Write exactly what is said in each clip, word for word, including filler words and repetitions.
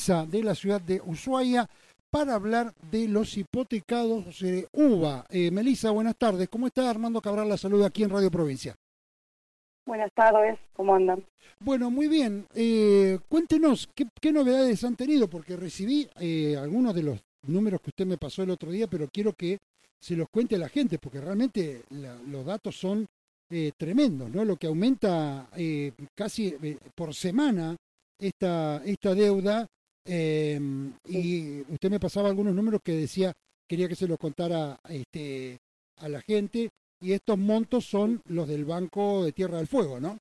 de la ciudad de Ushuaia para hablar de los hipotecados eh, U B A. Eh, Melissa, buenas tardes. ¿Cómo está? Armando Cabral la saluda aquí en Radio Provincia. Buenas tardes, ¿cómo andan? Bueno, muy bien. Eh, cuéntenos, ¿qué, ¿qué novedades han tenido? Porque recibí eh, algunos de los números que usted me pasó el otro día, pero quiero que se los cuente a la gente, porque realmente la, los datos son eh, tremendos, ¿no? Lo que aumenta eh, casi eh, por semana esta, esta deuda, eh, y usted me pasaba algunos números que decía, quería que se los contara este, a la gente, y estos montos son los del Banco de Tierra del Fuego, ¿no?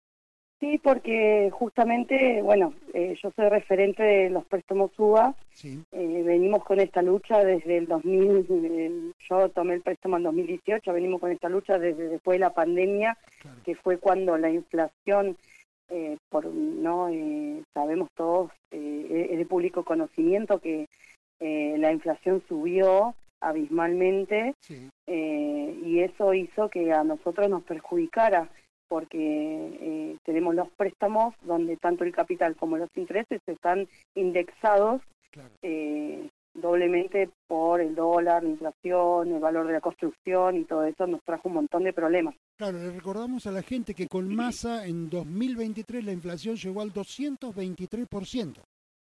Sí, porque justamente, bueno, eh, yo soy referente de los préstamos U B A, sí. eh, venimos con esta lucha desde el dos mil, eh, yo tomé el préstamo en dos mil dieciocho, venimos con esta lucha desde después de la pandemia, claro. Que fue cuando la inflación, eh, por no eh, sabemos todos, eh, es de público conocimiento que eh, la inflación subió abismalmente, sí. eh, y eso hizo que a nosotros nos perjudicara, porque eh, tenemos los préstamos donde tanto el capital como los intereses están indexados, claro. eh, doblemente por el dólar, la inflación, el valor de la construcción, y todo eso nos trajo un montón de problemas. Claro, le recordamos a la gente que con Massa en dos mil veintitrés la inflación llegó al doscientos veintitrés por ciento.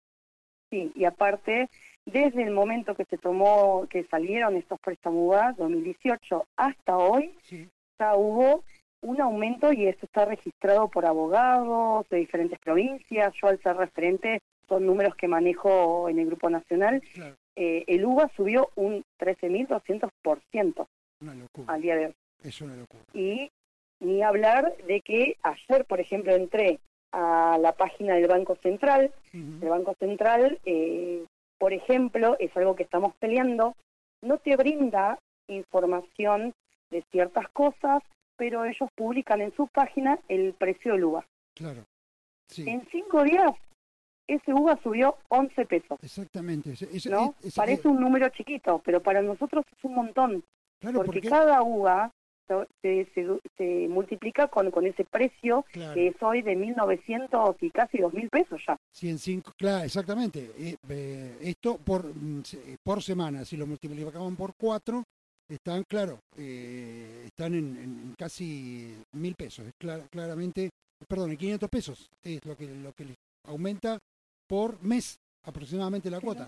Sí, y aparte, desde el momento que se tomó, que salieron estos préstamos U B A, dos mil dieciocho, hasta hoy, sí. ya hubo un aumento, y esto está registrado por abogados de diferentes provincias. Yo, al ser referente, son números que manejo en el Grupo Nacional, claro. eh, el U B A subió un trece mil doscientos por ciento al día de hoy. Es una locura. Y ni hablar de que ayer, por ejemplo, entré a la página del Banco Central. Uh-huh. El Banco Central, eh, por ejemplo, es algo que estamos peleando, no te brinda información de ciertas cosas, pero ellos publican en su página el precio del U B A. Claro. Sí. En cinco días, ese U B A subió once pesos. Exactamente. Ese, ese, ¿no? ese, Parece ese, un número chiquito, pero para nosotros es un montón. Claro, porque ¿por cada U B A se, se, se multiplica con, con ese precio, claro. que es hoy de mil novecientos y casi dos mil pesos ya. Sí, en cinco, claro, exactamente. Eh, eh, esto por, por semana, si lo multiplicaban por cuatro, están, claro, eh, están en, en casi mil pesos. Clar, claramente, perdón, en quinientos pesos es lo que lo que aumenta por mes aproximadamente la sí. cuota.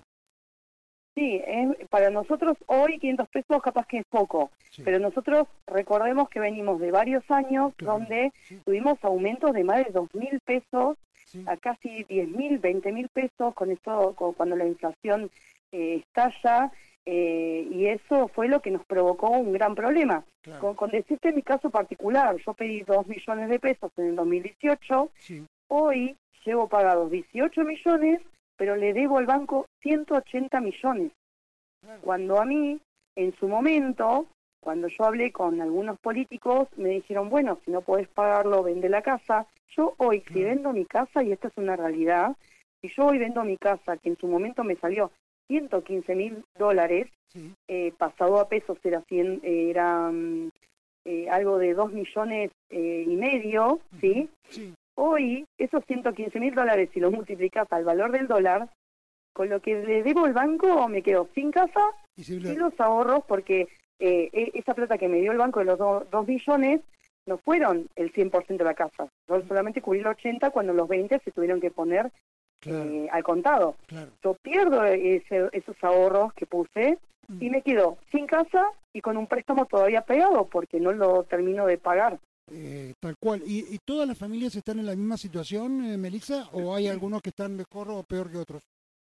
Sí, es, para nosotros hoy quinientos pesos capaz que es poco, sí. pero nosotros recordemos que venimos de varios años, claro. donde sí. tuvimos aumentos de más de dos mil pesos sí. a casi diez mil, veinte mil pesos, con esto, con, cuando la inflación eh, estalla. Eh, y eso fue lo que nos provocó un gran problema. Claro. Con, con decirte mi caso particular, yo pedí dos millones de pesos en el dos mil dieciocho, sí. hoy llevo pagados dieciocho millones, pero le debo al banco ciento ochenta millones. Claro. Cuando a mí, en su momento, cuando yo hablé con algunos políticos, me dijeron, bueno, si no podés pagarlo, vende la casa. Yo hoy, claro. si vendo mi casa, y esta es una realidad, si yo hoy vendo mi casa, que en su momento me salió ciento quince mil dólares, sí. eh, pasado a pesos era, cien, eh, era eh, algo de dos millones eh, y medio, uh-huh. ¿sí? sí. Hoy, esos ciento quince mil dólares, si los multiplicas al valor del dólar, con lo que le debo al banco, me quedo sin casa y, si y los ahorros, porque eh, esa plata que me dio el banco de los do, dos millones, no fueron el cien por ciento de la casa. Yo solamente cubrí el ochenta cuando los veinte se tuvieron que poner Claro. Eh, al contado. Claro. Yo pierdo ese, esos ahorros que puse mm. y me quedo sin casa y con un préstamo todavía pegado porque no lo termino de pagar. Eh, tal cual. ¿Y, ¿Y todas las familias están en la misma situación, eh, Melissa? ¿O hay algunos que están mejor o peor que otros?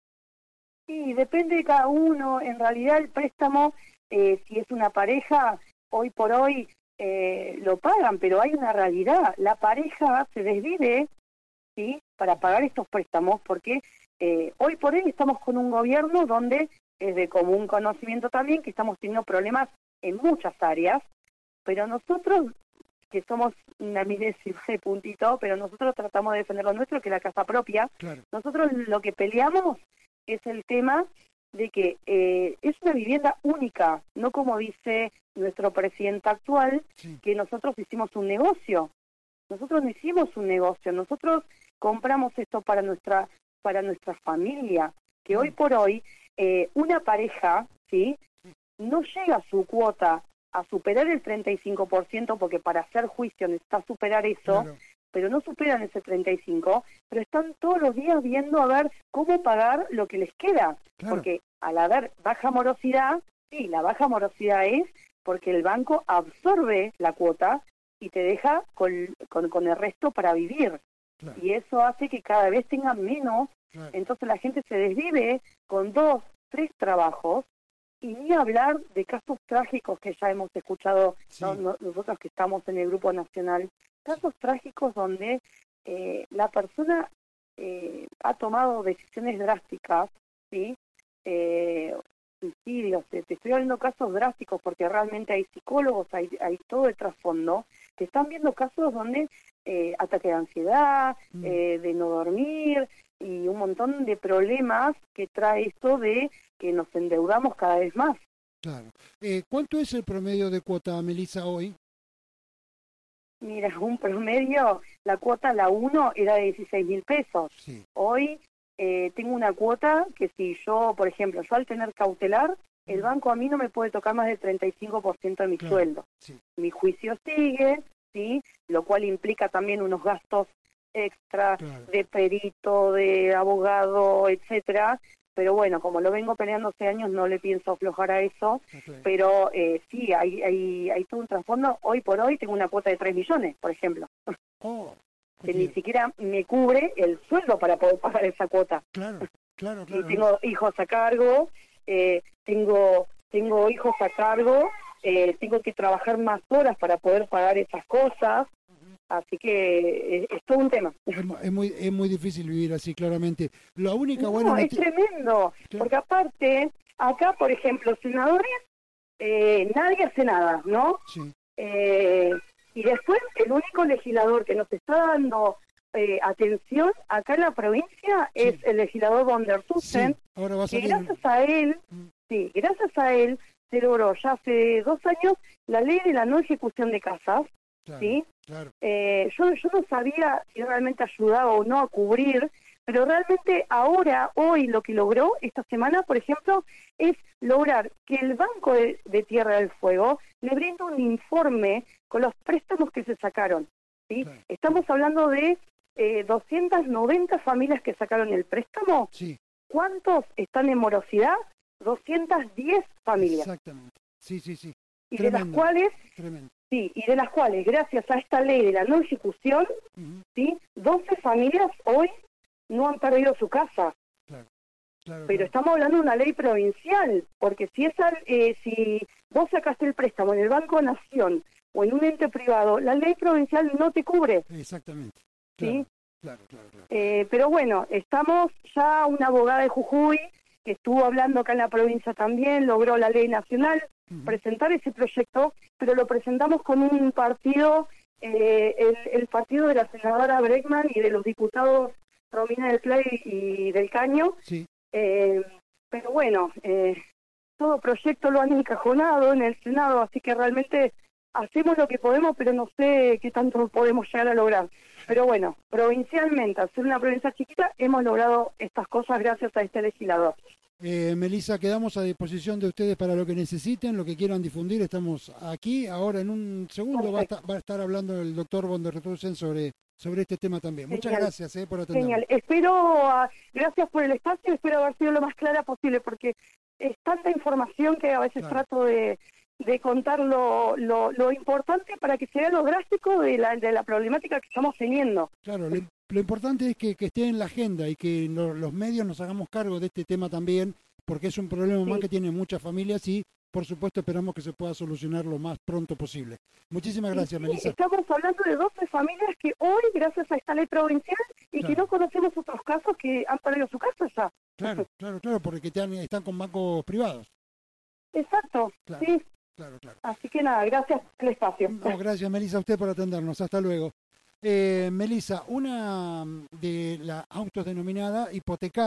Sí, depende de cada uno. En realidad el préstamo, eh, si es una pareja, hoy por hoy eh, lo pagan, pero hay una realidad. La pareja se desvive, ¿sí?, para pagar estos préstamos, porque eh, hoy por hoy estamos con un gobierno donde es de común conocimiento también que estamos teniendo problemas en muchas áreas, pero nosotros, que somos una milésima de puntito, pero nosotros tratamos de defender lo nuestro, que es la casa propia. Claro. Nosotros lo que peleamos es el tema de que eh, es una vivienda única, no como dice nuestro presidente actual, sí. que nosotros hicimos un negocio. Nosotros no hicimos un negocio, nosotros compramos esto para nuestra para nuestra familia, que hoy por hoy eh, una pareja, ¿sí?, no llega a su cuota a superar el treinta y cinco por ciento, porque para hacer juicio necesita superar eso, claro, pero no superan ese treinta y cinco por ciento, pero están todos los días viendo a ver cómo pagar lo que les queda, claro, porque al haber baja morosidad, sí, la baja morosidad es porque el banco absorbe la cuota y te deja con, con, con el resto para vivir. Claro. Y eso hace que cada vez tengan menos, claro, entonces la gente se desvive con dos, tres trabajos, y ni hablar de casos trágicos que ya hemos escuchado, sí, ¿no? Nosotros que estamos en el Grupo Nacional, casos trágicos donde eh, la persona eh, ha tomado decisiones drásticas, ¿sí? Eh, suicidios, te, te estoy hablando de casos drásticos porque realmente hay psicólogos, hay, hay todo el trasfondo, que están viendo casos donde eh, ataque de ansiedad, mm. eh, de no dormir y un montón de problemas que trae esto de que nos endeudamos cada vez más. Claro. Eh, ¿Cuánto es el promedio de cuota, Melissa, hoy? Mira, un promedio, la cuota, la uno, era de dieciséis mil pesos. Sí. Hoy eh, tengo una cuota que si yo, por ejemplo, yo al tener cautelar, el banco a mí no me puede tocar más del treinta y cinco por ciento de mi claro, sueldo. Sí. Mi juicio sigue, ¿sí? Lo cual implica también unos gastos extra, claro, de perito, de abogado, etcétera. Pero bueno, como lo vengo peleando hace años, no le pienso aflojar a eso. Okay. Pero eh, sí, hay, hay, hay todo un trasfondo. Hoy por hoy tengo una cuota de tres millones, por ejemplo. Oh, que ni siquiera me cubre el sueldo para poder pagar esa cuota. Claro, claro, claro. Y tengo hijos a cargo, eh, tengo, tengo hijos a cargo, eh, tengo que trabajar más horas para poder pagar esas cosas. Así que es, es todo un tema. Es, es muy es muy difícil vivir así, claramente. La única no, buena es tremendo, claro, porque aparte, acá, por ejemplo, senadores, eh, nadie hace nada, ¿no? Sí. Eh, y después, el único legislador que nos está dando eh, atención acá en la provincia sí. es el legislador von der Tussen, sí. Ahora va a salir... que gracias a él, mm. sí, gracias a él, se logró ya hace dos años la ley de la no ejecución de casas. Claro, ¿sí? Claro. Eh, yo, yo no sabía si realmente ayudaba o no a cubrir, pero realmente ahora, hoy, lo que logró esta semana, por ejemplo, es lograr que el Banco de, de Tierra del Fuego le brinde un informe con los préstamos que se sacaron, ¿sí? Claro. Estamos hablando de eh, doscientas noventa familias que sacaron el préstamo. Sí. ¿Cuántos están en morosidad? doscientas diez familias. Exactamente. Sí, sí, sí. Y tremendo, de las cuales... Tremendo. Sí, y de las cuales, gracias a esta ley de la no ejecución, uh-huh, ¿sí? doce familias hoy no han perdido su casa. Claro, claro, Pero claro. estamos hablando de una ley provincial, porque si esa, eh, si vos sacaste el préstamo en el Banco Nación o en un ente privado, la ley provincial no te cubre. Exactamente. Claro, ¿sí? Claro, claro, claro. Eh, pero bueno, estamos ya, una abogada de Jujuy que estuvo hablando acá en la provincia también, logró la ley nacional, uh-huh, presentar ese proyecto, pero lo presentamos con un partido, eh, el, el partido de la senadora Bregman y de los diputados Romina del Play y del Caño. Sí. Eh, pero bueno, eh, todo proyecto lo han encajonado en el Senado, así que realmente hacemos lo que podemos, pero no sé qué tanto podemos llegar a lograr. Pero bueno, provincialmente, al ser una provincia chiquita, hemos logrado estas cosas gracias a este legislador. Eh, Melissa, quedamos a disposición de ustedes para lo que necesiten, lo que quieran difundir. Estamos aquí. Ahora en un segundo va a, estar, va a estar hablando el doctor von der Tussen sobre, sobre este tema también. Muchas Genial. gracias eh, por atendernos. Genial. Espero, uh, gracias por el espacio, espero haber sido lo más clara posible, porque es tanta información que a veces claro. trato de, de contar lo, lo, lo importante para que se vea lo drástico de la, de la problemática que estamos teniendo. Claro, le... Lo importante es que, que esté en la agenda y que lo, los medios nos hagamos cargo de este tema también, porque es un problema sí. más que tienen muchas familias y, por supuesto, esperamos que se pueda solucionar lo más pronto posible. Muchísimas gracias, sí, Melissa. Estamos hablando de doce familias que hoy, gracias a esta ley provincial, y claro. que no conocemos otros casos que han perdido su casa ya. Claro, claro, claro, porque te han, están con bancos privados. Exacto, claro, sí. Claro, claro. Así que nada, gracias por el espacio. No, gracias, Melissa, a usted por atendernos. Hasta luego. Eh, Melissa, una de la autodenominada hipotecaria